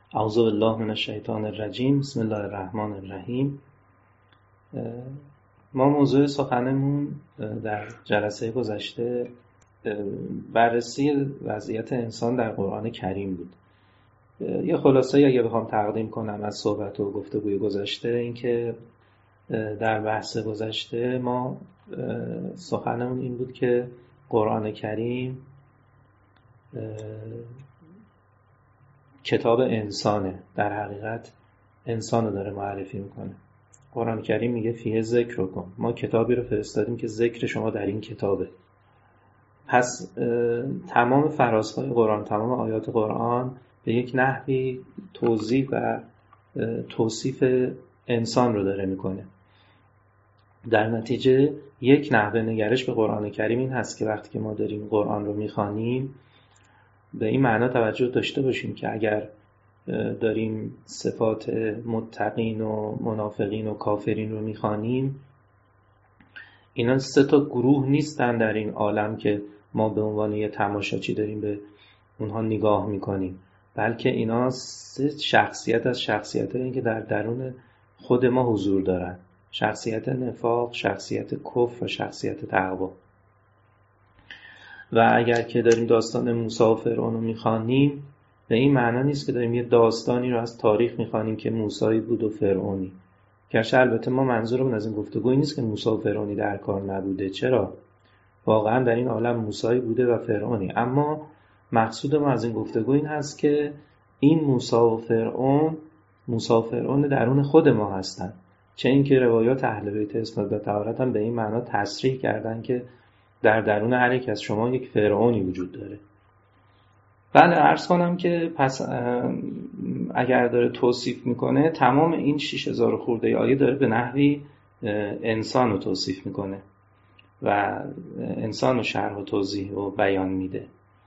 اعوذ بالله من الشیطان الرجیم. بسم الله الرحمن الرحیم. ما موضوع سخنمون در جلسه گذشته بررسی وضعیت انسان در قرآن کریم بود. یه خلاصه اگه بخوام تقدیم کنم از صحبت و گفتگوی گذشته، این که در بحث گذشته ما سخنمون این بود که قرآن کریم کتاب انسانه، در حقیقت انسان رو داره معرفی میکنه. قرآن کریم میگه فیه ذکرکم، ما کتابی رو فرستادیم که ذکر شما در این کتابه. پس تمام فرازهای قرآن، تمام آیات قرآن به یک نحوی توضیح و توصیف انسان رو داره میکنه. در نتیجه یک نحوه نگرش به قرآن کریم این هست که وقتی که ما داریم قرآن رو میخوانیم به این معنا توجه داشته باشیم که اگر داریم صفات متقین و منافقین و کافرین رو میخوانیم، اینا 3 گروه نیستن در این عالم که ما به عنوان یه تماشاچی داریم به اونها نگاه میکنیم، بلکه اینا 3 شخصیت از شخصیتایی که در درون خود ما حضور دارن: شخصیت نفاق، شخصیت کفر و شخصیت تقوا. و اگر که داریم داستان موسی و فرعون رو میخوانیم، به این معنا نیست که داریم یه داستانی رو از تاریخ میخوانیم که موسی بود و فرعونی. گرچه البته ما منظورمون از این گفتگوی نیست که موسی و فرعونی در کار نبوده، چرا؟ واقعا در این عالم موسی بوده و فرعونی، اما مقصود ما از این گفتگو این هست که این موسی و فرعون درون خود ما هستن. چه اینکه روایات اهل بیت اسمت و طهارت هم به این معنا تصریح کردن که در درون هر یک از شما یک فرعونی وجود داره. بله، عرض کنم که پس اگر داره توصیف میکنه، تمام این 6000 خورده آیه داره به نحوی انسان رو توصیف میکنه و انسان رو شرح و توضیح و بیان میده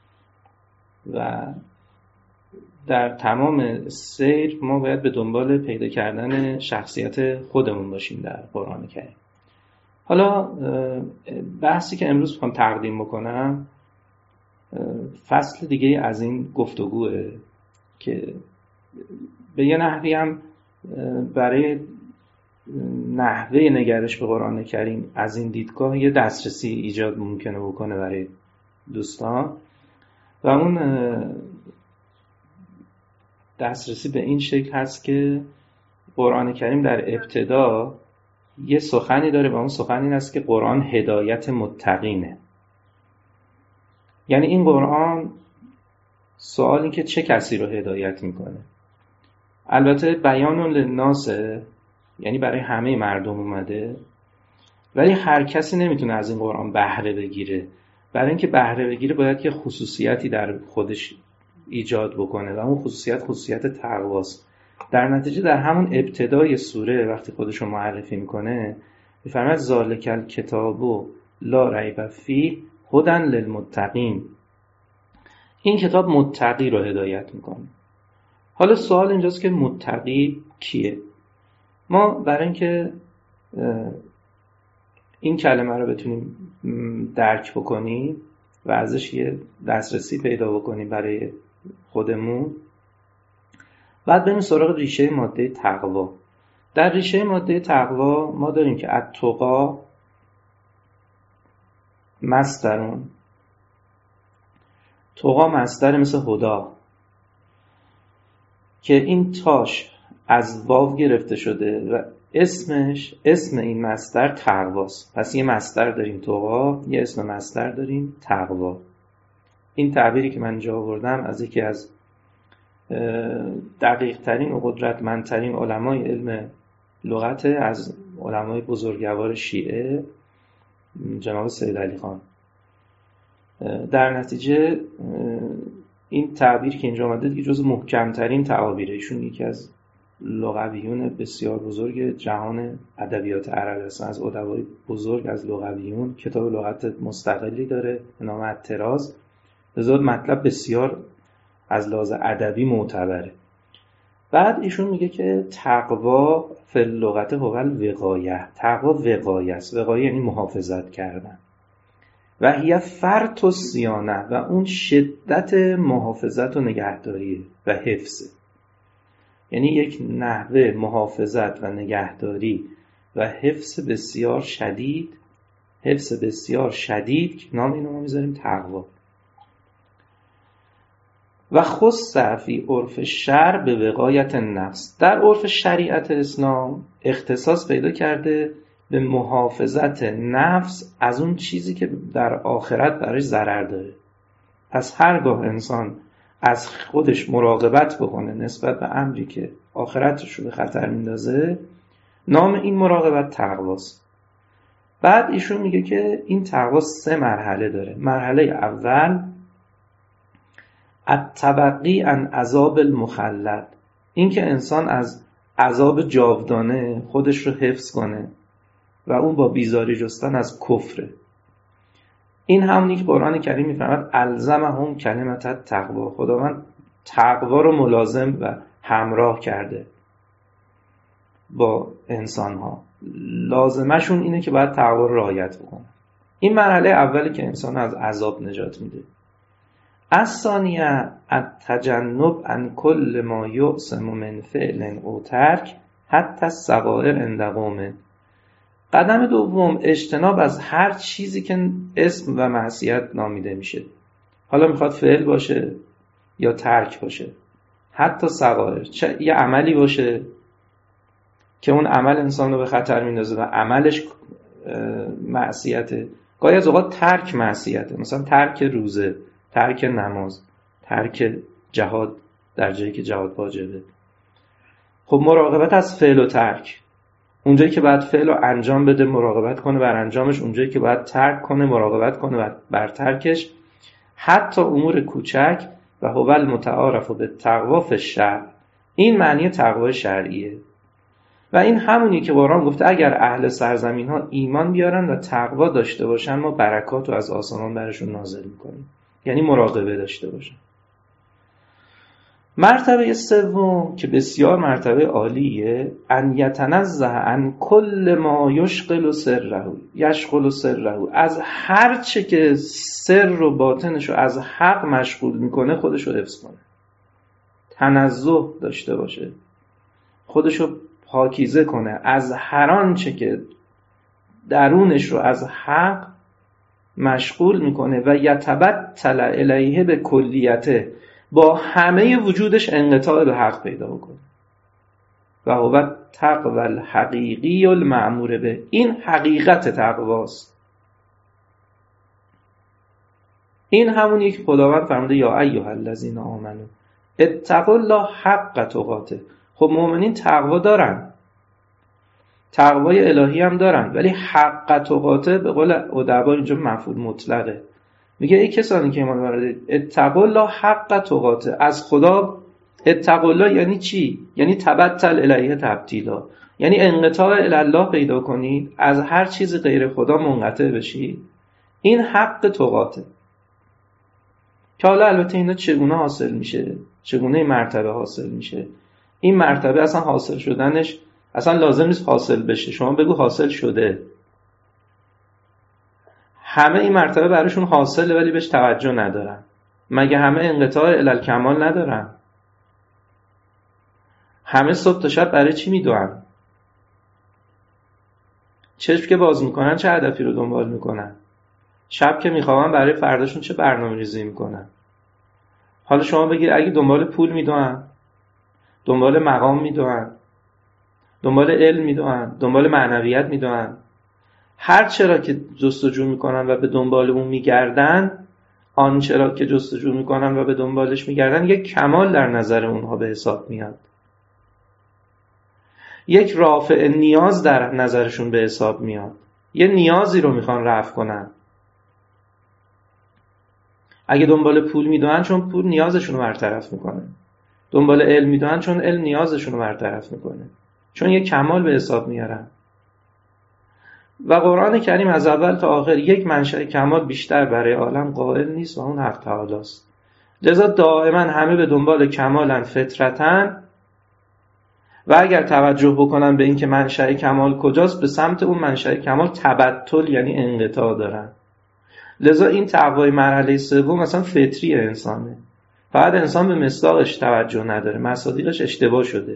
و در تمام سیر ما باید به دنبال پیدا کردن شخصیت خودمون باشیم در قرآن کریم. حالا بحثی که امروز میخوام تقدیم بکنم فصل دیگه از این گفتگوه که به یه نحوی هم برای نحوه نگرش به قرآن کریم از این دیدگاه یه دسترسی ایجاد ممکنه بکنه برای دوستان، و اون دسترسی به این شکل هست که قرآن کریم در ابتدا یه سخنی داره و اون سخن این است که قرآن هدایت متقینه. یعنی این قرآن سوالی که چه کسی رو هدایت میکنه؟ البته بیان للناسه، یعنی برای همه مردم اومده، ولی هر کسی نمیتونه از این قرآن بهره بگیره. برای اینکه بهره بگیره باید یه خصوصیتی در خودش ایجاد بکنه و اون خصوصیت تقواست. در نتیجه در همون ابتدای سوره وقتی خودش رو معرفی میکنه میفرماید ذالک الکتاب لا ریب فیه هدی للمتقین. این کتاب متقی رو هدایت میکنه. حالا سوال اینجاست که متقی کیه؟ ما برای اینکه این کلمه رو بتونیم درک بکنیم و ازش یه دسترسی پیدا بکنیم برای خودمون، بعد بریم سراغ ریشه ماده تقوا. در ریشه ماده تقوا ما داریم که التقی مصدرون، تقا مصدر مثل هدا که این تاش از واو گرفته شده و اسم این مصدر تقواست. پس یه مصدر داریم تقا، یه اسم مصدر داریم تقوا. این تعبیری که من اینجا آوردم از یکی از دقیق ترین و قدرتمندترین علمای علم لغت، از علمای بزرگوار شیعه، جناب سید علی خان. در نتیجه این تعبیر که اینجا آمده دیگه جز محکمترین تعابیره. ایشون یکی از لغویون بسیار بزرگ جهان ادبیات عربی هستن، از ادبای بزرگ، از لغویون. کتاب لغت مستقلی داره به نام الطراز، لذا مطلب بسیار از لحاظ ادبی معتبره. بعد ایشون میگه که تقوا فی اللغت هو الوقایه. تقوا وقایه است. وقایه یعنی محافظت کردن. و هی فرط الصیانه، و اون شدت محافظت و نگهداری و حفظه. یعنی یک نحوه محافظت و نگهداری و حفظ بسیار شدید که نام اینو ما میذاریم تقوا. و خص فی عرف شرع به وقایت النفس، در عرف شریعت اسلام اختصاص پیدا کرده به محافظت نفس از اون چیزی که در آخرت برای ضرر داره. پس هرگاه انسان از خودش مراقبت بکنه نسبت به امری که آخرتش رو به خطر میندازه، نام این مراقبت تقواست. بعد ایشون میگه که این تقوا 3 مرحله داره. مرحله اول التبقی عن عذاب المخلد، این که انسان از عذاب جاودانه خودش رو حفظ کنه و اون با بیزاری جستن از کفره. این همونی که قرآن کریم میفرماد الزمهم کلمت التقوا، خداوند تقوا رو ملازم و همراه کرده با انسان‌ها، لازمشون اینه که باید تقوا رو رعایت بکنن. این مرحله اولی که انسان از عذاب نجات میده. الثانیه التجنب عن کل ما یعصم من فعل او ترک حتی الصغائر عند قومه. قدم دوم اجتناب از هر چیزی که اسم و معصیت نامیده میشه، حالا میخواد فعل باشه یا ترک باشه، حتی صغائر، چه یه عملی باشه که اون عمل انسان رو به خطر میندازه و عملش معصیته. گاهی از اوقات ترک معصیته، مثلا ترک روزه، ترک نماز، ترک جهاد در جایی که جهاد واجبه. خب مراقبت از فعل و ترک، اونجایی که باید فعل رو انجام بده مراقبت کنه بر انجامش، اونجایی که باید ترک کنه مراقبت کنه بر ترکش، حتی امور کوچک. و هو المتعارف بالتقوا فی الشرع، این معنی تقوا شرعیه. و این همونی که قرآن گفته اگر اهل سرزمین ها ایمان بیارن و تقوا داشته باشن ما برکات رو از آسمان برشون نازل میکنیم، یعنی مراقبه داشته باشن. مرتبه سوم که بسیار مرتبه عالیه، ان یتنزه عن کل ما یشغل سره، از هر چه که سر و باطنش رو از حق مشغول میکنه خودش رو حفظ کنه، تنزه داشته باشه، خودش رو پاکیزه کنه از هر آنچه که درونش رو از حق مشغول میکنه و یتبتل الیه به کلیته، با همه وجودش انقطاع به حق پیدا بکنه. و هو تقوی الحقیقی المأمور به، این حقیقت تقواست. این همونی که خداوند فرموده یا ایها الذین آمنوا اتقوا الله حق تقاته. خب مؤمنین تقوا دارن، تقوای الهی هم دارن، ولی حق تقاته به قول ادبا اینجا مفعول مطلقه. میگه ای کسانی که ایمان آوردید اتقوا الله حق تقاته، از خدا اتقوا الله یعنی چی؟ یعنی تبتل الیه تبتیلا، یعنی انقطاع الی الله پیدا کنید، از هر چیز غیر خدا منقطع بشید. این حق تقاته. که حالا البته اینا چگونه حاصل میشه؟ چگونه این مرتبه حاصل میشه؟ این مرتبه اصلا حاصل شدنش اصلا لازم نیست حاصل بشه، شما بگو حاصل شده. همه این مرتبه براشون حاصله ولی بهش توجه ندارن. مگه همه انقطاع الالکمال ندارن؟ همه صبح تا شب برای چی میدوئن؟ چشم که باز میکنن چه هدفی رو دنبال میکنن؟ شب که میخوابن برای فرداشون چه برنامه ریزی میکنن؟ حالا شما بگید اگه دنبال پول میدوئن، دنبال مقام میدوئن، دنبال علم میدوئن، دنبال معنویت میدوئن، هر چرا که جستجو میکنن و به دنبال اون میگردن، آن چرا که جستجو میکنن و به دنبالش میگردن یک کمال در نظر اونها به حساب میاد، یک رافع نیاز در نظرشون به حساب میاد، یه نیازی رو میخوان رفع کنن. اگه دنبال پول میدوئن چون پول نیازشون رو برطرف میکنه، دنبال علم میدوئن چون علم نیازشون رو برطرف میکنه، چون یک کمال به حساب میارن. و قرآن کریم از اول تا آخر یک منشأ کمال بیشتر برای عالم قائل نیست و اون حق تعالی است. لذا دائما همه به دنبال کمالن فطرتن و اگر توجه بکنن به این که منشأ کمال کجاست، به سمت اون منشأ کمال تبتل یعنی انقطاع دارن. لذا این تقوای مرحله سوم مثلا فطری انسانه، فقط انسان به مصداقش توجه نداره، مصادیقش اشتباه شده.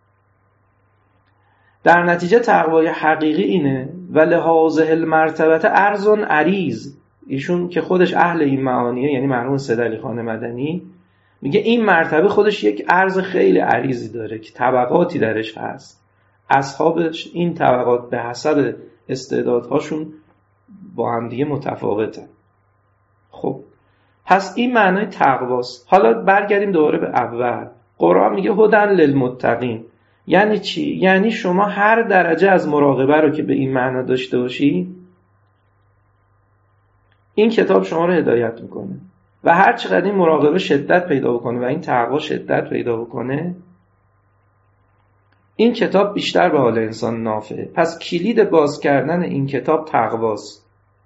در نتیجه تقوای حقیقی اینه و لهذه المرتبه ارض عریض. ایشون که خودش اهل این معانیه، یعنی مرحوم سید علی خان مدنی، میگه این مرتبه خودش یک عرض خیلی عریضی داره که طبقاتی درش هست. اصحابش این طبقات به حسب استعدادهاشون با هم دیگه متفاوتن. خب پس این معنای تقواست. حالا برگردیم دوباره به اول. قرآن میگه هدن للمتقین. یعنی چی؟ یعنی شما هر درجه از مراقبه رو که به این معنا داشته باشی، این کتاب شما رو هدایت میکنه و هر چقدر این مراقبه شدت پیدا بکنه و این تقوا شدت پیدا بکنه، این کتاب بیشتر به حال انسان نافعه. پس کلید باز کردن این کتاب تقواست.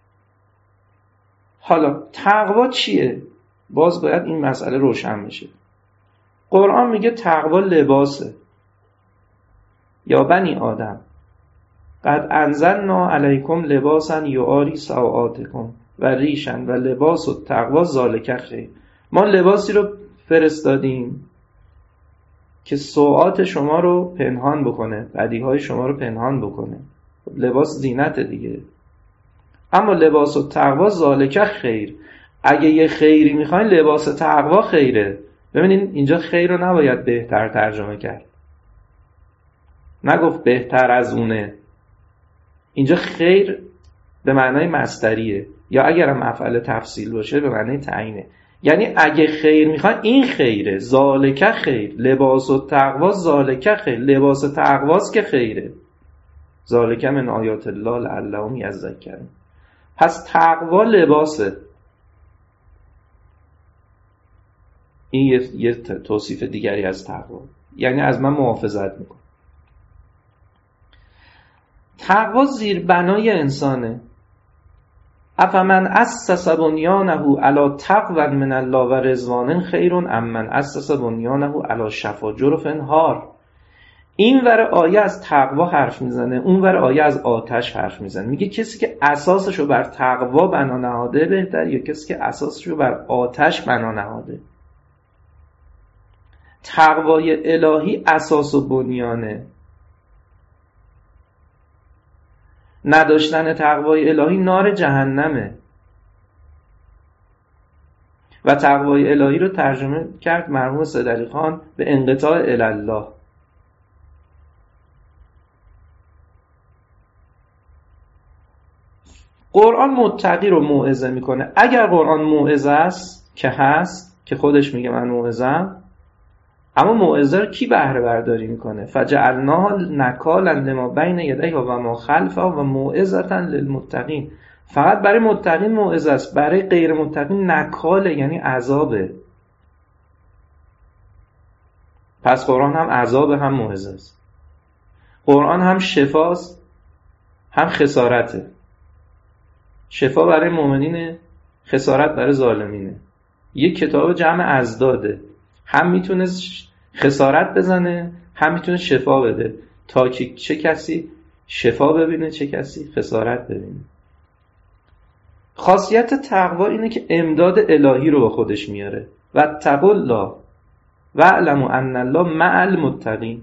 حالا تقوا چیه؟ باز باید این مسئله روشن بشه. قرآن میگه تقوا لباسه. یا بنی آدم قد انزلنا علیکم لباسا یواری سوآتکم و ریشن و لباس و تقوا ذالک خیر. ما لباسی رو فرستادیم که سوآت شما رو پنهان بکنه، بدیهای شما رو پنهان بکنه. لباس زینت دیگه. اما لباس و تقوا ذالک خیر. اگه یه خیری میخواین لباس تقوا خیره. ببینین اینجا خیر رو نباید بهتر ترجمه کرد، نگفت بهتر از اونه. اینجا خیر به معنای مصدریه، یا اگرم افعال تفصیل باشه به معنای تعیینه. یعنی اگه خیر میخوان این خیره، ذالک خیر. لباس و تقوا ذالک خیر. لباس تقواست که خیره. ذالک من آیات الله لعلهم یذکرون. پس تقوا لباسه. این یه توصیف دیگری از تقوا، یعنی از من محافظت میکن. تقوا زیر بنای انسانه. افمن اسس بنیانه علی تقوی من الله و رضوان خیر ام من اسس بنیانه علی شفا جرف انهار. این ور آیه از تقوا حرف میزنه، اون ور آیه از آتش حرف میزنه. میگه کسی که اساسشو بر تقوا بنا نهاده بهتر، یا کسی که اساسشو بر آتش بنا نهاده. تقوای الهی اساس و بنیانه. نداشتن تقوای الهی نار جهنمه. و تقوای الهی رو ترجمه کرد مرحوم سید علی خان به انقطاع الله. قرآن متقی رو موعظه میکنه. اگر قرآن موعظه است که هست، که خودش میگه من موعظه‌ام، اما موعظه رو کی بهره برداری میکنه؟ فجعلناها نکالا لما بین یدیها و ما خلفها و موعظة للمتقین. فقط برای متقین موعظه است، برای غیر متقین نکاله، یعنی عذابه. پس قرآن هم عذاب هم موعظه است. قرآن هم شفاست هم خسارته. شفا برای مؤمنینه، خسارت برای ظالمینه. یک کتاب جمع ازداده، هم میتونه خسارت بزنه هم میتونه شفا بده، تا که چه کسی شفا ببینه چه کسی خسارت ببینه. خاصیت تقوا اینه که امداد الهی رو با خودش میاره. و اتقوا الله واعلموا ان الله مع المتقین.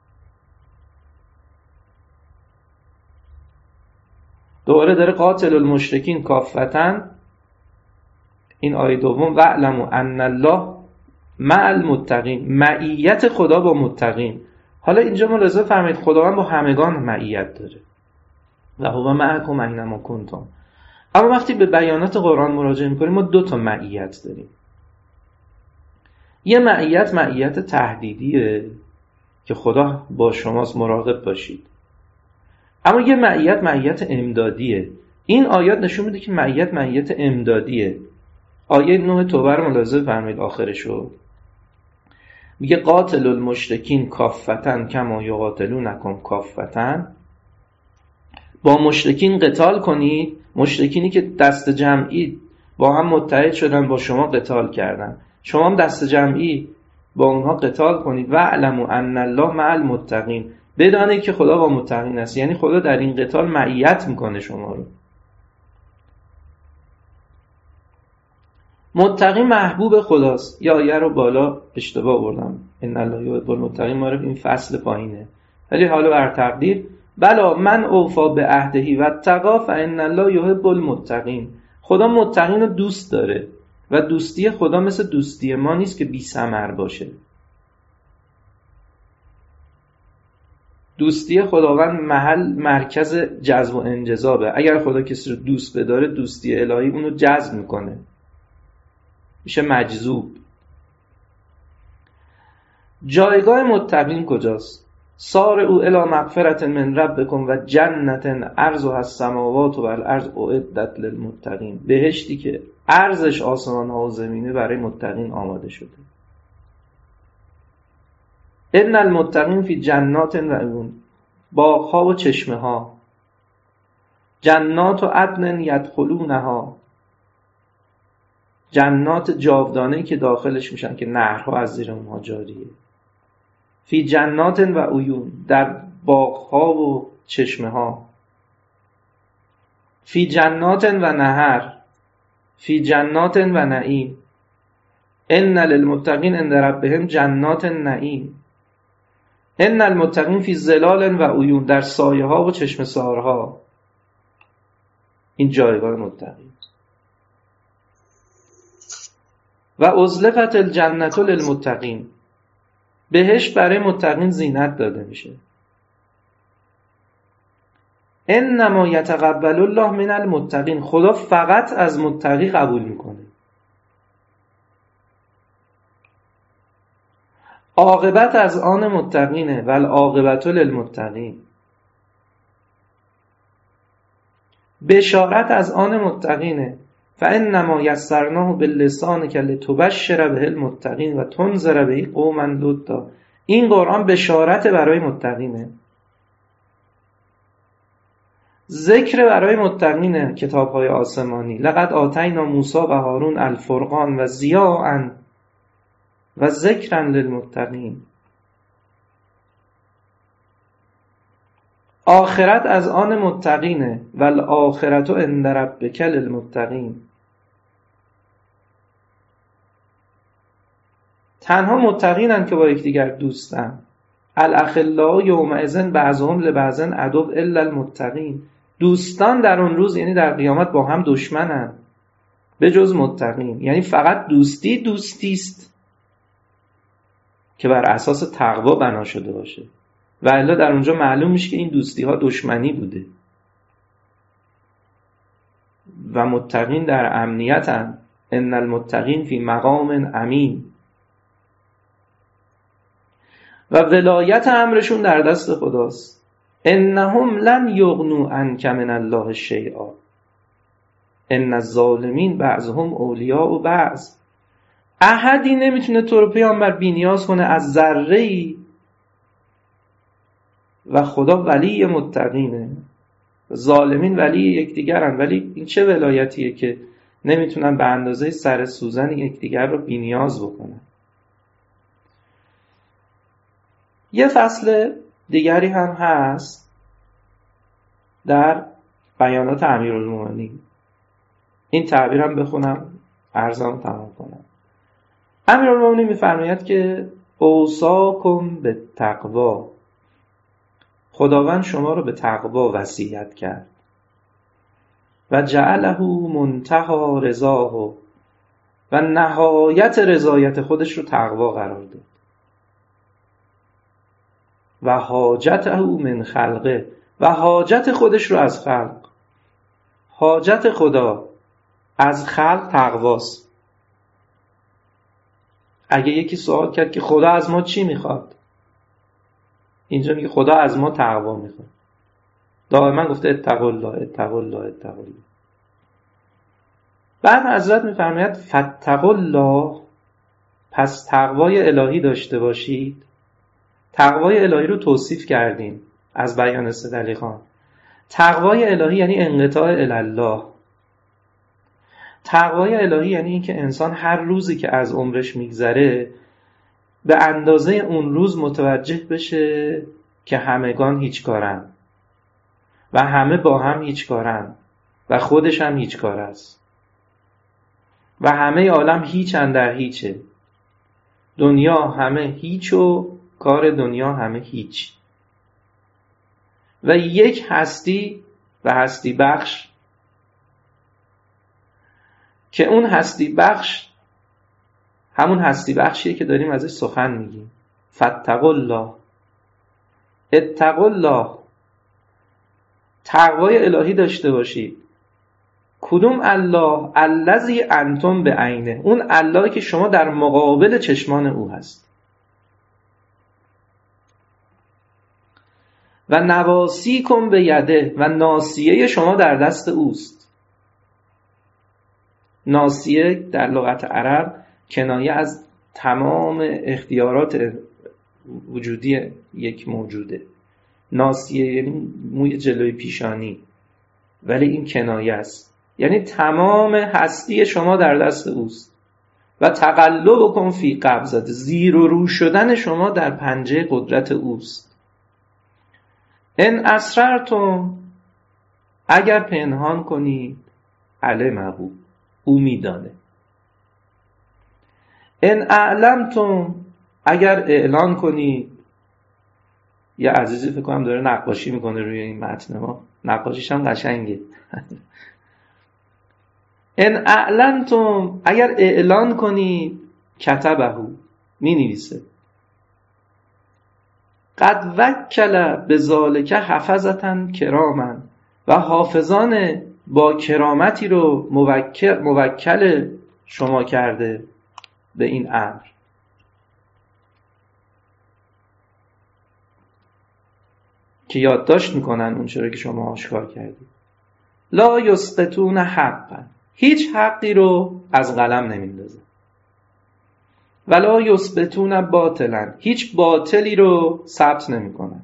دوباره داره قاتل المشرکین کافة، این آیه دوم، واعلموا ان الله مع المتقین. معیت خدا با متقین. حالا اینجا ملاحظه فرمایید خداوند با همگان معیت داره. و هو معکم اینما کنتم. اما وقتی به بیانات قرآن مراجعه میکنیم ما دو تا معیت داریم. یه معیت تهدیدیه که خدا با شماست مراقب باشید. اما یه معیت امدادیه. این آیات نشون میده که معیت امدادیه. آیه 9 توبه رو ملاحظه فرمایید آخرشو. میگه قاتل المشرکین کافة کما یقاتلونکم کافة. با مشرکین قتال کنید. مشرکینی که دست جمعی با هم متحد شدن با شما قتال کردن، شما هم دست جمعی با اونها قتال کنید. و اعلموا ان الله مع المتقین. بدانید که خدا با متقین است، یعنی خدا در این قتال معیت میکنه شما رو. متقی محبوب خداست. یا آیه رو بالا اشتباه بردم، ان الله یحب المتقین، ما رو این فصل پایینه، ولی حالا بر تقدیر بلا من اوفا به عهدهی و اتقا فان الله یحب المتقین. خدا متقین رو دوست داره و دوستی خدا مثل دوستی ما نیست که بی ثمر باشه. دوستی خداوند مرکز جذب و انجذابه. اگر خدا کسی رو دوست بداره، دوستی الهی اونو جذب میکنه، میشه مجذوب. جایگاه متقین کجاست؟ سارعوا الی مغفرة من ربکم و جنت عرضها السماوات والارض اعدت للمتقین. بهشتی که عرضش آسمان ها و زمینه برای متقین آماده شده. ان المتقین فی جنات و عیون، باغ‌ها و چشمه ها. جنات و عدن یدخلونها، جنات جاودانه‌ای که داخلش میشن که نهرها از زیر اونها جاریه. فی جنات و عیون، در باغ‌ها و چشمه ها. فی جنات و نهر، فی جنات و نعیم. ان للمتقین عند ربهم جنات النعیم. ان المتقین فی ظلال و عیون، در سایه ها و چشمه سارها. این جایگاه متقین. و ازلفت الجنت للمتقین، بهشت برای متقین زینت داده میشه. انما یتقبل الله من المتقین، خدا فقط از متقی قبول میکنه. عاقبت از آن متقینه، والعاقبت للمتقین. بشارت از آن متقینه، فانما یسرناه باللسانک لتبشر به المتقین و تنذر به قوما لدا. این قرآن بشارت برای متقینه، ذکر برای متقینه. کتاب‌های آسمانی لقد آتینا موسی و هارون الفرقان و ضیاء و ذکرا للمتقین. آخرت از آن متقینه، والآخرت عند ربک للمتقین. تنها متقینن که با یکدیگر دوستن. الاخلاء یومئذ بعضهم لبعض عدو الا المتقین. دوستان در اون روز یعنی در قیامت با هم دشمنن به جز متقین. یعنی فقط دوستیست که بر اساس تقوا بنا شده باشه، و الا در اونجا معلوم میشه که این دوستی ها دشمنی بوده. و متقین در امنیتن. ان المتقین فی مقام امین. و ولایت امرشون در دست خداست. انهم لن یغنوا عنک من الله شیئا ان الظالمین بعضهم اولیاء بعض. احدی نمیتونه تو رو پیامبر بی‌نیاز کنه از ذره‌ای، و خدا ولی متقینه. ظالمین ولی یکدیگرن، ولی این چه ولایتیه که نمیتونن به اندازه سر سوزن یکدیگر رو بی‌نیاز بکنن. یه فصل دیگری هم هست در بیانات امیرالمومنین. این تعبیرم بخونم عرضم تمام کنم. امیرالمومنین می‌فرماید که اوصاکم بالتقوا، خداوند شما رو به تقوا وصیت کرد. و جعله منتهی رضاه، و نهایت رضایت خودش رو تقوا قرار داد. و حاجته من خلقه، و حاجت خودش رو از خلق. حاجت خدا از خلق تقواست. اگه یکی سوال کرد که خدا از ما چی میخواد، اینجا میگه خدا از ما تقوا میخواد. دائما گفته اتقوا الله اتقوا الله اتقوا الله. بعد حضرت میفرماید فاتقوا الله، پس تقوای الهی داشته باشید. تقوای الهی رو توصیف کردیم از بیان سید علی خان. تقوای الهی یعنی انقطاع الی الله. تقوای الهی یعنی این که انسان هر روزی که از عمرش میگذره به اندازه اون روز متوجه بشه که همگان هیچ کارن و همه با هم هیچ کارن و خودش هم هیچ کار است. و همه عالم هیچ اندر هیچه. دنیا همه هیچ و کار دنیا همه هیچ. و یک هستی و هستی بخش که اون هستی بخش همون هستی بخشیه که داریم ازش سخن میگیم. فاتقوا الله، اتقوا الله، تقوای الهی داشته باشید. کدوم الله؟ الذی انتم بعینه، اون اللهی که شما در مقابل چشمان او هست. و نواسیکم بیده، و ناصیه شما در دست اوست. ناصیه در لغت عرب کنایه از تمام اختیارات وجودی یک موجوده. ناصیه یعنی موی جلوی پیشانی، ولی این کنایه است، یعنی تمام هستی شما در دست اوست. و تقلبکم فی قبضته، زیر و رو شدن شما در پنجه قدرت اوست. ان اسررتم، اگر پنهان کنید، علمه، او میدانه. ان اعلمتم، اگر اعلان کنید. یه عزیزی فکر کنم داره نقاشی میکنه روی این متن ما، نقاشیش هم قشنگه. ان اعلنتم، اگر اعلان کنید، کتبه، می نویسه. قد وکل بذالک حفظة کراما، و حافظان با کرامتی رو موکل شما کرده به این امر. که یادداشت میکنن اون چرا که شما آشکار کردید. لا یسقطون حقا، هیچ حقی رو از قلم نمیندازن. ولا یثبتون باطلا، هیچ باطلی رو ثبت نمیکنن.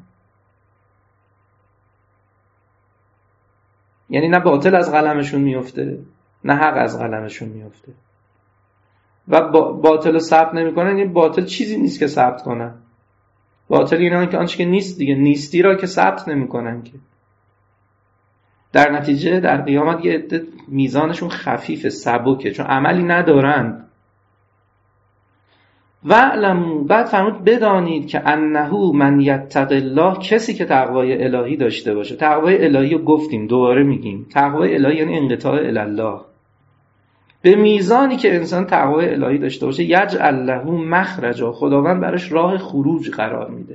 یعنی نه باطل از قلمشون میفته، نه حق از قلمشون میفته. و باطل رو ثبت نمیکنن، یعنی باطل چیزی نیست که ثبت کنن. باطل یعنی که آنچه که نیست دیگه، نیستی را که ثبت نمیکنن که. در نتیجه در قیامت یه عده میزانشون خفیفه، سبکه، چون عملی ندارند. وَاعْلَمُوا، بعد فرمود بدانید که انه من یتق الله، کسی که تقوای الهی داشته باشه. تقوای الهی رو گفتیم، دوباره میگیم، تقوای الهی یعنی انقطاع الی الله. به میزانی که انسان تقوای الهی داشته باشه، یجعل له مخرجا، خداوند براش راه خروج قرار میده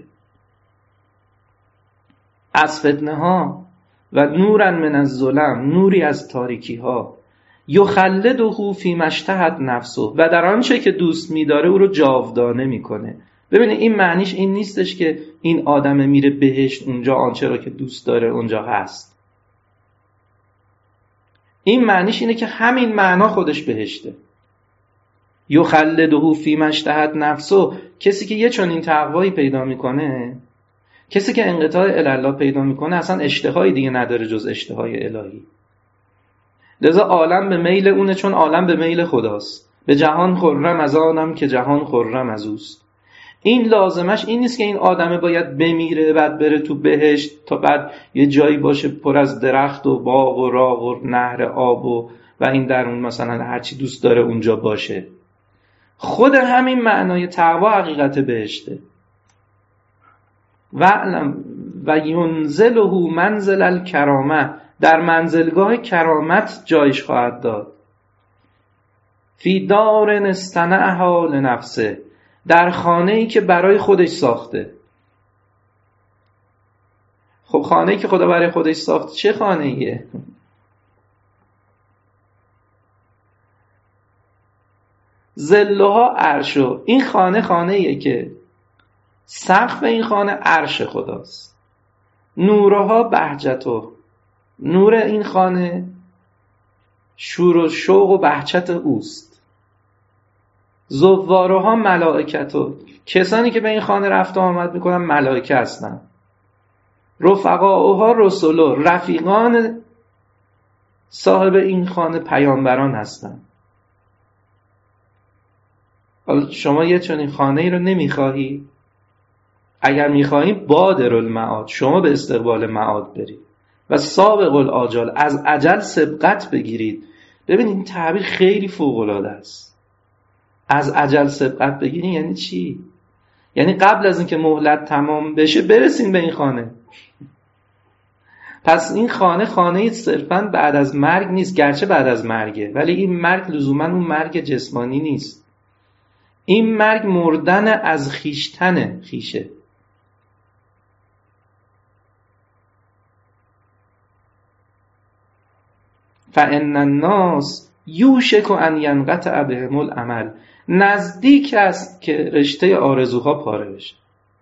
از فتنه ها. و نورا من الظلم، نوری از تاریکی ها. یخلده فی ما اشتهت نفسه، و در آنچه که دوست می‌داره او رو جاودانه میکنه. ببینید این معنیش این نیستش که این آدم میره بهشت، اونجا آنچه را که دوست داره اونجا هست. این معنیش اینه که همین معنا خودش بهشته. یخلده فی ما اشتهت نفسه، کسی که یه چنین تقوایی پیدا میکنه، کسی که انقطاع الی الله پیدا میکنه، اصلا اشتهایی دیگه نداره جز اشتهای الهی. لذا عالم به میل اونه، چون عالم به میل خداست. به جهان خرم از آنم که جهان خرم از اوست. این لازمش این نیست که این آدمه باید بمیره بعد بره تو بهشت، تا بعد یه جایی باشه پر از درخت و باغ و راغ و نهر آب و این درون مثلا هرچی دوست داره اونجا باشه. خود همین معنای تقوا حقیقت بهشته. و ینزله منزل الکرامه، در منزلگاه کرامت جایش خواهد داد. فی دار استنعها لنفسه، در خانه‌ای که برای خودش ساخته. خب خانه‌ای که خدا برای خودش ساخته چه خانه‌ایه؟ ظلها عرشو، این خانه‌ایه که سقف این خانه عرش خداست. نورها بهجتو، نور این خانه شور و شوق و بهجت اوست. زوارها ملائکتو، کسانی که به این خانه رفت و آمد میکنن ملائکه هستن. رفقاؤها رسولو، رفیقان صاحب این خانه پیامبران هستن. حالا شما یه چنین خانه ای رو نمیخواهی؟ اگر میخواهی بادر المعاد، شما به استقبال معاد برید و سابق الآجال، از اجل سبقت بگیرید. ببین این تعبیر خیلی فوق‌العاده است. از اجل سبقت بگیرین یعنی چی؟ یعنی قبل از اینکه مهلت تمام بشه برسین به این خانه. پس این خانه صرفاً بعد از مرگ نیست، گرچه بعد از مرگه، ولی این مرگ لزوماً اون مرگ جسمانی نیست. این مرگ مردن از خیشتن خیشه. فَإِنَّ النَّاسَ یوشک ان ینقطع بهم الامل، نزدیک است که رشته آرزوها پاره بشه.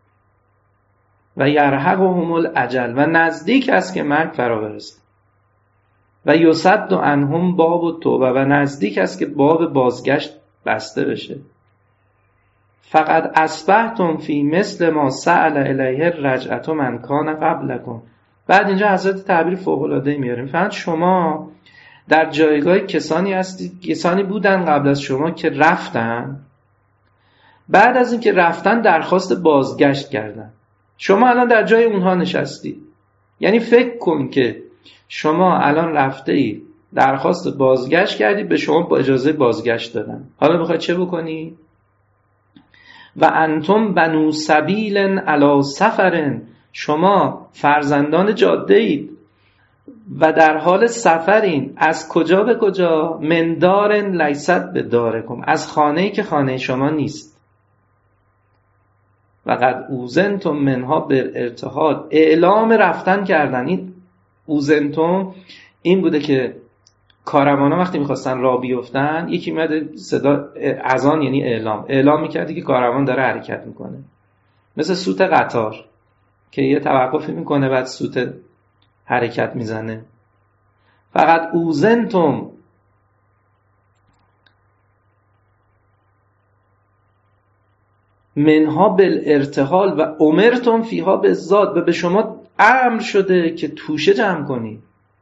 و یرهقهم الاجل، و نزدیک است که مرگ فرا برسه. و یصد عنهم باب التوبه، و نزدیک است که باب بازگشت بسته بشه. فقط اصبحتم فی مثل ما سأل الیه الرجعة من کان قبلکم. بعد اینجا حضرت تعبیر فوق‌العاده میاریم. فقط شما در جایگاه کسانی هستید، کسانی بودن قبل از شما که رفتن، بعد از اینکه رفتن درخواست بازگشت کردن. شما الان در جای اونها نشستید. یعنی فکر کن که شما الان رفته اید، درخواست بازگشت کردید، به شما با اجازه بازگشت دادن. حالا میخواید چه بکنی؟ و انتم بنو سبیل علی سفرن، شما فرزندان جاده اید و در حال سفرین. از کجا به کجا؟ من دارن لیست به دارکم، از خانه‌ای که خانه شما نیست. و قد اوزنتم منها بالارتحال، اعلام رفتن کردن. این اوزنتم این بوده که کاروانا وقتی میخواستن راه بیفتن، یکی میاد صدا اذان یعنی اعلام میکردی که کاروان داره حرکت میکنه، مثل سوت قطار که یه توقفی میکنه بعد سوت حرکت میزنه. فقط اوزنتم منها بالارتحال و امرتم فیها بالزاد، و به شما امر شده که توشه جمع کنی.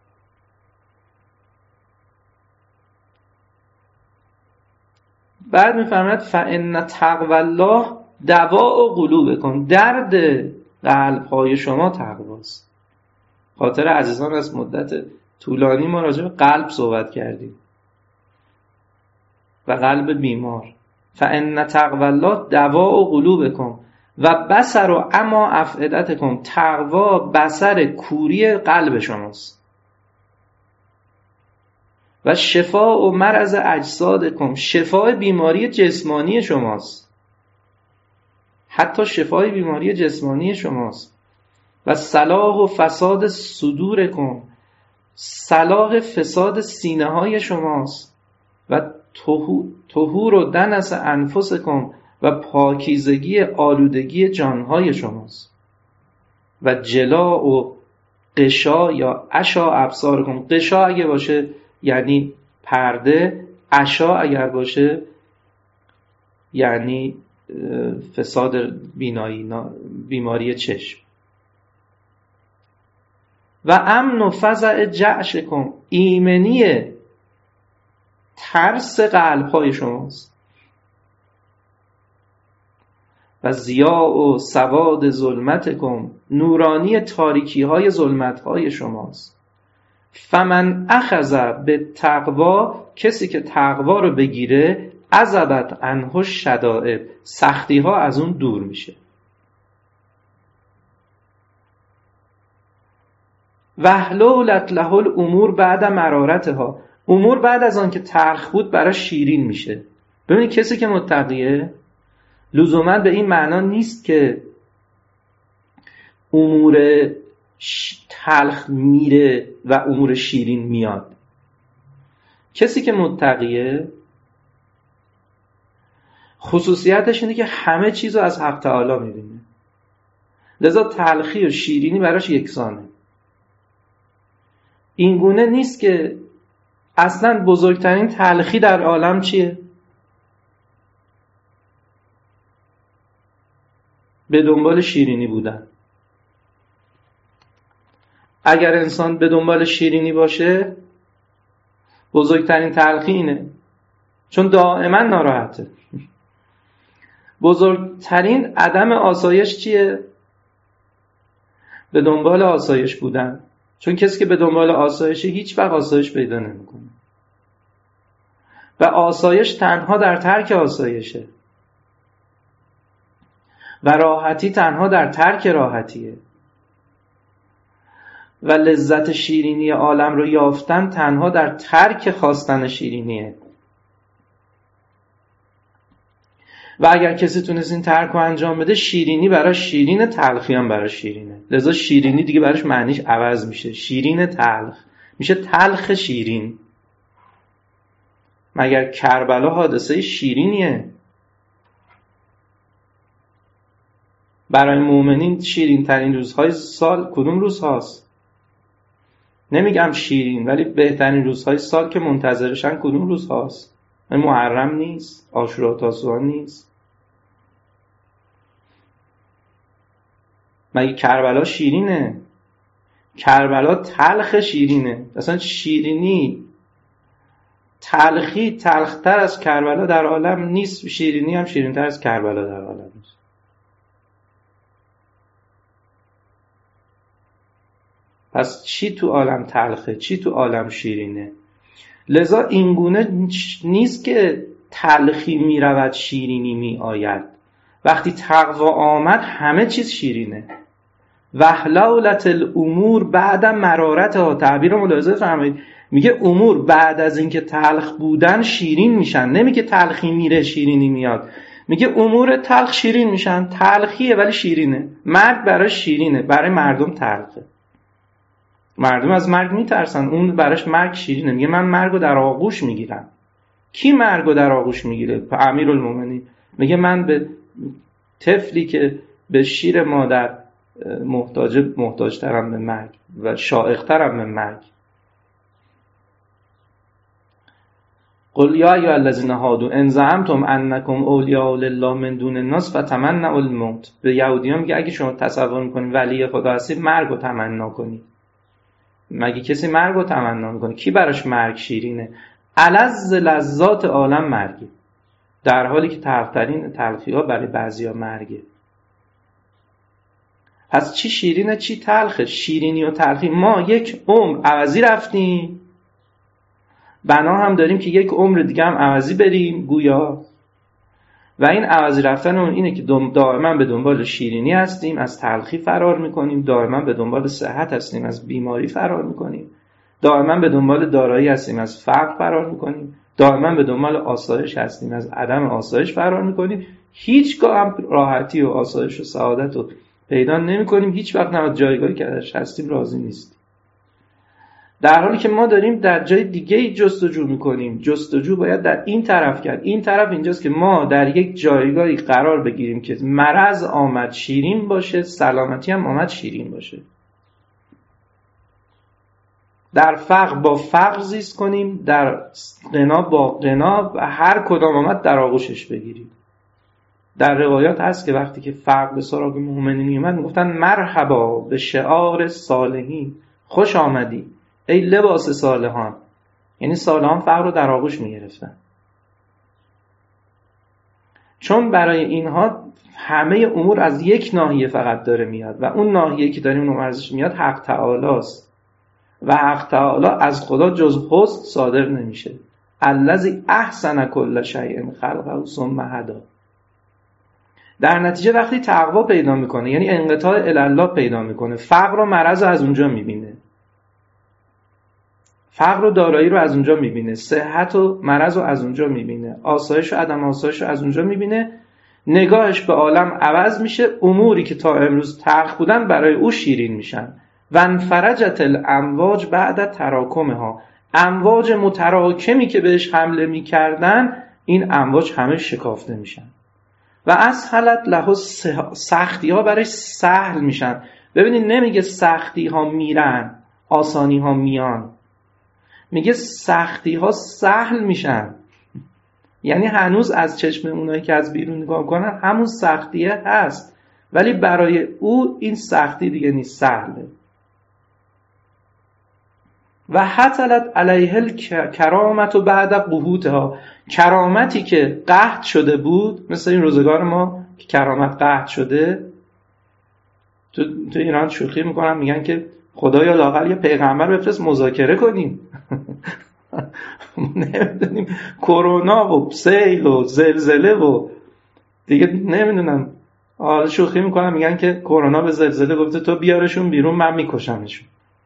بعد میفرماید فإن تقوی الله دواء قلوبکم، درد قلب‌های شما تقواست. خاطر عزیزان از مدت طولانی ما راجع به قلب صحبت کردیم و قلب بیمار. فإن تقوی الله دواء قلوبکم و بصر و اما افئدتکم، تقوا بصر کوری قلب شماست. و شفاء و مرض اجسادکم، شفای بیماری جسمانی شماست، حتی شفای بیماری جسمانی شماست. و صلاح و فساد صدورکم، صلاح فساد سینه های شماست. و طهور و دنس انفسکم، و پاکیزگی آلودگی جانهای شماست. و جلا و قشا یا عشا ابصارکم، قشا اگه باشه یعنی پرده، عشا اگر باشه یعنی فساد بینایی، بیماری چشم. و امن و فزع جعشکم، ایمنی ترس قلب‌های شماست. و ضیاء و سواد ظلمتکم، نورانی تاریکی‌های ظلمت‌های شماست. فمن اخذ به تقوا، کسی که تقوا رو بگیره، عذبت عنه الشدائد، سختی‌ها از اون دور میشه. وحلولت له الامور بعد مرارتها، امور بعد از آن که تلخ بود برای شیرین میشه. ببینید کسی که متقیه لزوما به این معنا نیست که امور تلخ میره و امور شیرین میاد. کسی که متقیه خصوصیتش اینه که همه چیزو از حق تعالی میبینه، لذا تلخی و شیرینی براش یکسانه. این گونه نیست که اصلا بزرگترین تلخی در عالم چیه؟ به دنبال شیرینی بودن. اگر انسان به دنبال شیرینی باشه، بزرگترین تلخی اینه، چون دائما ناراحته. بزرگترین عدم آسایش چیه؟ به دنبال آسایش بودن، چون کسی که به دنبال آسایشه هیچ وقت آسایش پیدا نمیکنه. و آسایش تنها در ترک آسایشه و راحتی تنها در ترک راحتیه و لذت شیرینی عالم رو یافتن تنها در ترک خواستن شیرینیه. و اگر کسی تونست این ترک رو انجام بده، شیرینی براش شیرینه، تلخی هم براش شیرینه. لذا شیرینی دیگه براش معنیش عوض میشه، شیرین تلخ میشه، تلخ شیرین. مگر کربلا حادثه شیرینیه؟ برای مؤمنین شیرین ترین روزهای سال کدوم روز هاست؟ نمیگم شیرین، ولی بهترین روزهای سال که منتظرشن کدوم روز هاست؟ محرم نیست؟ عاشورا و تاسوعا نیست؟ مگه کربلا شیرینه؟ کربلا تلخ شیرینه. اصلا شیرینی تلخی تلختر از کربلا در عالم نیست، شیرینی هم شیرینتر از کربلا در عالم نیست. پس چی تو عالم تلخه، چی تو عالم شیرینه؟ لذا اینگونه نیست که تلخی می رود شیرینی می آید. وقتی تقوا آمد همه چیز شیرینه. وحلولت الامور بعد مرارتها. تعبیر ملاحظه فرمایید، میگه امور بعد از اینکه تلخ بودن شیرین میشن. نمیگه تلخی میره شیرینی میاد، میگه امور تلخ شیرین میشن. تلخیه ولی شیرینه. مرگ برای شیرینه، برای مردم تلخه. مردم از مرگ میترسن، اون براش مرگ شیرینه. میگه من مرگو در آغوش میگیرم. کی مرگو در آغوش میگیره؟ امیرالمومنین میگه من به طفلی که به شیر مادر محتاجترم به مرگ و شائقترم به مرگ. قل یا ایها الذین هادوا ان زعمتم انکم اولیاء لله من دون الناس فتمنوا الموت. به یهودیان میگه اگه شما تصور میکنید ولی خدا هستید، مرگ رو تمنا کنید. مگه کسی مرگ رو تمنا میکنه؟ کی براش مرگ شیرینه؟ الذ لذات عالم مرگه، در حالی که تلخترین تلخی ها برای بعضیا مرگه. پس چی شیرینه چی تلخه؟ شیرینی و تلخی. ما یک عمر عوضی رفتیم، بنا هم داریم که یک عمر دیگه هم عوضی بریم گویا. و این عوضی رفتن اون اینه که دائما به دنبال شیرینی هستیم، از تلخی فرار میکنیم. دائما به دنبال صحت هستیم، از بیماری فرار میکنیم. دائما به دنبال دارایی هستیم، از فقر فرار میکنیم. دائما به دنبال آسایش هستیم، از عدم آسایش فرار میکنیم. هیچگاه هم راحتی و آسایش و سعادت رو پیدا نمیکنیم. هیچ وقت هم از جایگاهی که ازش هستیم راضی نیستیم، در حالی که ما داریم در جای دیگه جستجو میکنیم. جستجو باید در این طرف کرد. این طرف اینجاست که ما در یک جایگاهی قرار بگیریم که مرض آمد شیرین باشه، سلامتی هم آمد شیرین باشه. در فقر با فقر زیست کنیم، در غنا با غنا، و هر کدام آمد در آغوشش بگیریم. در روایات هست که وقتی که فقر به سراغ مؤمنین میومد میگفتن مرحبا به شعار صالحین، خوش آمدی ای لباس صالحان. یعنی صالحان فقر رو در آغوش میگرفتن، چون برای اینها همه امور از یک ناحیه فقط داره میاد و اون ناحیه که داریم اون ارزش میاد حق تعالی است و حق تعالی از خدا جز حسن صادر نمیشه. الذی احسن کل شیء خلقه ثم هدی. در نتیجه وقتی تقوا پیدا میکنه، یعنی انقطاع الی الله پیدا میکنه، فقر و مرض رو از اونجا میبینه، فقر و دارایی رو از اونجا میبینه، صحت و مرض رو از اونجا میبینه، آسایش و عدم آسایش رو از اونجا میبینه. نگاهش به عالم عوض میشه. اموری که تا امروز تلخ بودن برای او شیرین میشن. و انفرجت الامواج بعد تراکمها. امواج متراکمی که بهش حمله میکردن، این امواج همه شکافته میشن. و اسهلت له، سختی ها برای سهل میشن. ببینید نمیگه سختی ها میرن آسانی ها میان، میگه سختی ها سهل میشن. یعنی هنوز از چشم اونایی که از بیرون نگاه کنن همون سختیه هست، ولی برای او این سختی دیگه نیست، سهله. و حتلت علیه الکرامت و بعد قحوطها. کرامتی که قحط شده بود، مثل این روزگار ما که کرامت قحط شده. تو ایران شوخی میکنن، میگن که خدایا لااقل یه پیغمبر بفرست مذاکره کنیم. نمیدونیم کرونا و سیل و زلزله و دیگه نمیدونم. حالا شوخی میکنم میگن که کرونا به زلزله گفته تو بیارشون بیرون من میکشمشون.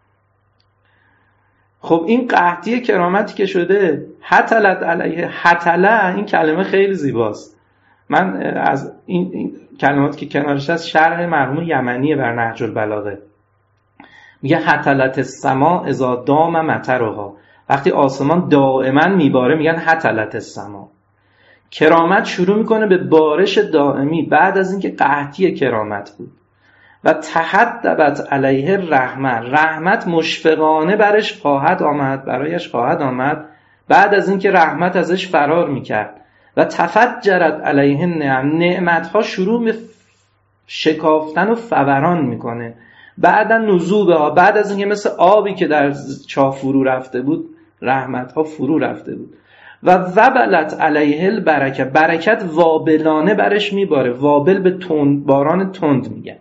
خب این قحطی کرامتی که شده، حتلت علیه، حتله این کلمه خیلی زیباست. من از این کلماتی که کنارش هست شرح مرحوم یمنی بر نهج البلاغه میگه حتلت السما اذا دام مطرها، وقتی آسمان دائما میباره میگن حتلت السما. کرامت شروع میکنه به بارش دائمی بعد از اینکه قحطی کرامت بود. و تحدبت علیه رحمت مشفقانه برایش خواهد آمد بعد از اینکه رحمت ازش فرار میکرد. و تفجرت علیه النعم، نعمتها شروع به شکافتن و فوران میکنه. بعدا نزوبها، بعد از اینکه مثل آبی که در چاه فرو رفته بود رحمتها فرو رفته بود. و وبلت علیه البرکه، برکت وابلانه برش میباره. وابل به تند، باران تند میگن.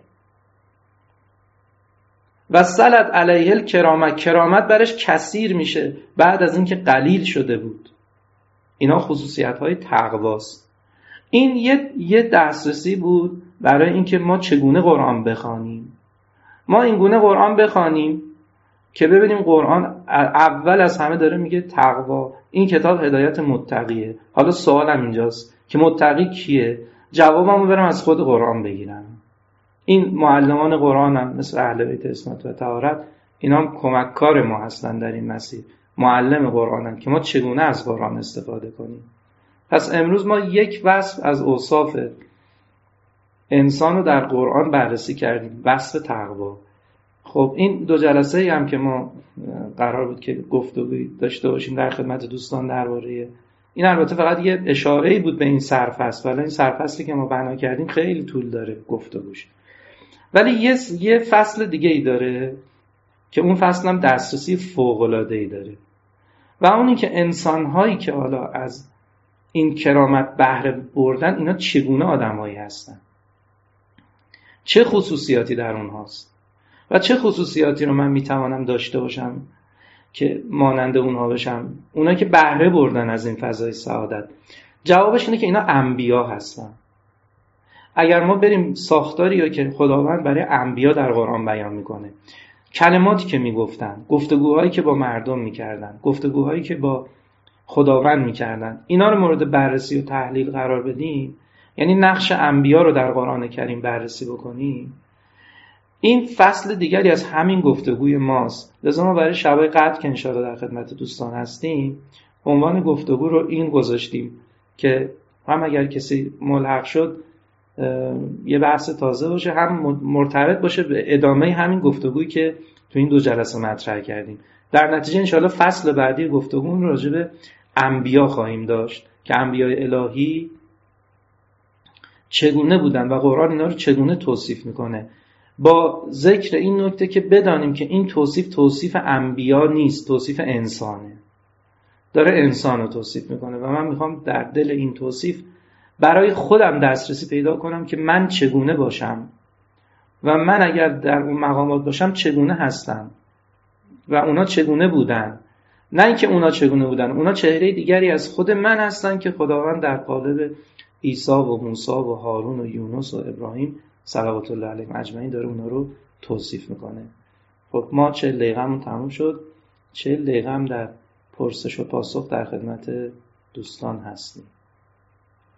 و سلت علیه الکرامت، کرامت برش کثیر میشه بعد از اینکه قلیل شده بود. اینا خصوصیت های تقواست. این یه دسترسی بود برای اینکه ما چگونه قرآن بخوانیم. ما این گونه قرآن بخوانیم که ببینیم قرآن اول از همه داره میگه تقوا، این کتاب هدایت متقیه. حالا سوالم اینجاست که متقی کیه؟ جوابمو برم از خود قرآن بگیرم. این معلمان قرآن هم مثل اهل بیت عصمت و طهارت، اینا هم کمککار ما هستن در این مسیر. معلم قرآن هم که ما چگونه از قرآن استفاده کنیم. پس امروز ما یک وصف از اوصاف انسان رو در قرآن بررسی کردیم، وصف تقوا. خب این 2 جلسه هم که ما قرار بود که گفتگوی داشته باشیم در خدمت دوستان درباره این، البته فقط یه اشاره‌ای بود به این سرفصل، ولی این سرفصلی که ما بنا کردیم خیلی طول داره گفتگوش. ولی یه فصل دیگه ای داره که اون فصل هم دسترسی فوق‌العاده‌ای داره و اونی که انسان‌هایی که حالا از این کرامت بهره بردن اینا چگونه آدمایی هستن، چه خصوصیاتی در اونهاست و چه خصوصیاتی رو من میتوانم داشته باشم که مانند اونها بشم، اونا که بهره بردن از این فضای سعادت. جوابش اینه که اینا انبیا هستن. اگر ما بریم ساختاری رو که خداوند برای انبیا در قرآن بیان میکنه، کلماتی که میگفتن، گفتگوهایی که با مردم میکردن، گفتگوهایی که با خداوند میکردن، اینا رو مورد بررسی و تحلیل قرار بدیم، یعنی نقش انبیا رو در قرآن کریم بررسی بکنیم، این فصل دیگری از همین گفتگوی ماست. لذا ما برای شبای قدر که انشاءالله در خدمت دوستان هستیم عنوان گفتگو رو این گذاشتیم که هم اگر کسی ملحق شد یه بحث تازه باشه، هم مرتبط باشه به ادامه همین گفتگویی که تو این 2 جلسه مطرح کردیم. در نتیجه انشاءالله فصل بعدی گفتگومون راجع به انبیا خواهیم داشت که انبیای الهی چگونه بودن و قرآن اینا رو چگونه توصیف میکنه، با ذکر این نکته که بدانیم که این توصیف انبیا نیست، توصیف انسانه، داره انسان رو توصیف میکنه و من میخوام در دل این توصیف برای خودم دسترسی پیدا کنم که من چگونه باشم و من اگر در اون مقامات باشم چگونه هستم و اونا چگونه بودن. نه اینکه اونا چگونه بودن، اونا چهره دیگری از خود من هستن که خداوند در قالب عیسی و موسی و هارون و یونس و ابراهیم صلوات الله علیهم اجمعین داره اونا رو توصیف میکنه. خب ما 40 دقیقه‌مون تموم شد. 40 دقیقه هم در پرسش و پاسخ در خدمت دوستان هستیم.